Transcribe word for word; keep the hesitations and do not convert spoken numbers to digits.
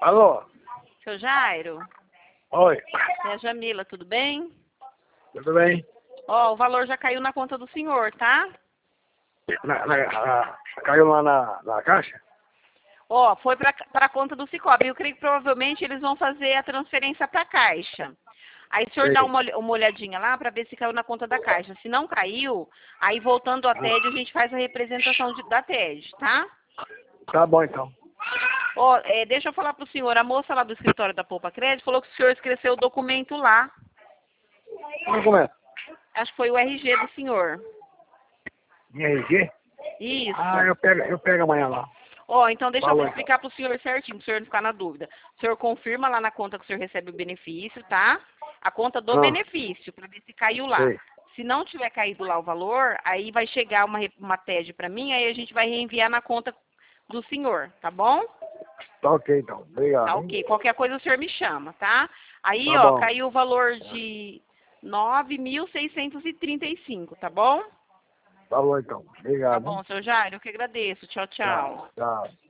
Alô? Seu Jairo? Oi. É a Jamila, tudo bem? Tudo bem? Ó, o valor já caiu na conta do senhor, tá? Na, na, na- caiu lá na, na caixa? Ó, foi para a conta do Cicobi. Eu creio que provavelmente eles vão fazer a transferência para a Caixa. Aí o senhor Sei. dá uma, olh- uma olhadinha lá para ver se caiu na conta da Caixa. Se não caiu, aí voltando à T E D, a gente faz a representação de- da T E D, tá? Tá bom então. Ó, é, deixa eu falar pro senhor. A moça lá do escritório da Poupa Crédito falou que o senhor esqueceu o documento lá. Como começa? Acho que foi o R G do senhor. Minha R G? Isso. Ah, eu pego, eu pego amanhã lá. Ó, então deixa Falou, eu explicar para o senhor certinho, para o senhor não ficar na dúvida. O senhor confirma lá na conta que o senhor recebe o benefício, tá? A conta do Ah. benefício, para ver se caiu lá. Sei. Se não tiver caído lá o valor, aí vai chegar uma, re- uma T E D para mim, aí a gente vai reenviar na conta do senhor, tá bom? Tá ok então. Obrigado. Tá hein? ok. Qualquer coisa o senhor me chama, tá? Aí, Tá ó, bom. caiu o valor de nove mil seiscentos e trinta e cinco, tá bom? Tá bom então. Tá Obrigado. bom, hein? seu Jairo, eu que agradeço. Tchau, tchau. Tchau. Tchau.